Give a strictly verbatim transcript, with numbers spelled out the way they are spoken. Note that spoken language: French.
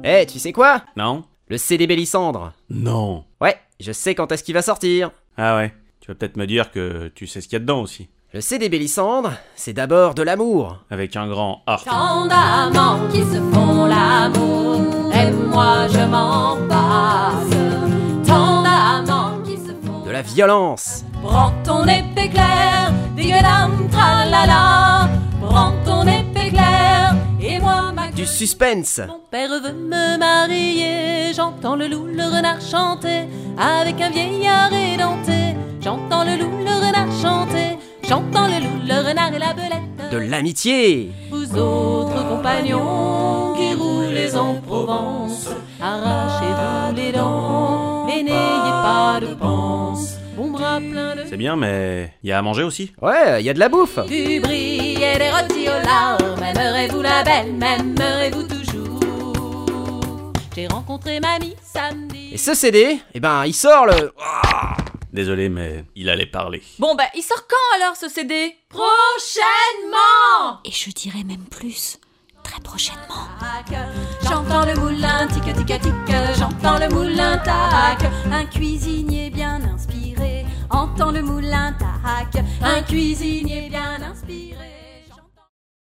Eh, tu sais quoi? Non? Le C D Bélissandre. Non. Ouais, je sais quand est-ce qu'il va sortir. Ah ouais, tu vas peut-être me dire que tu sais ce qu'il y a dedans aussi. Le C D Bélissandre, c'est d'abord de l'amour. Avec un grand A. Tant d'amants qui se font l'amour, et moi je m'en passe. Tant d'amants qui se font De la violence. Prends ton épée claire, dégueulasse, tralala. Prends ton épée claire, et moi ma Du suspense. Mon père veut me marier, j'entends le loup, le renard chanter, avec un vieillard édenté. J'entends le loup, le renard chanter, j'entends le loup, le renard et la belette. De l'amitié. Vous autres compagnons qui roulez en Provence, arrachez-vous les dents et n'ayez pas de panse. Bon bras plein de... C'est bien, mais y a à manger aussi? Ouais, y a de la bouffe. Du brie et des rôtis au lard, m'aimerez-vous la belle, m'aimerez-vous toujours. J'ai rencontré mamie samedi. Et ce C D, eh ben, il sort le... Ah, Désolé, mais il allait parler. Bon bah, il sort quand alors ce C D? Prochainement. Et je dirais même plus, très prochainement. J'entends le moulin tic tic tic, j'entends le moulin tac. Un cuisinier bien inspiré entend le moulin tac. Un cuisinier bien inspiré.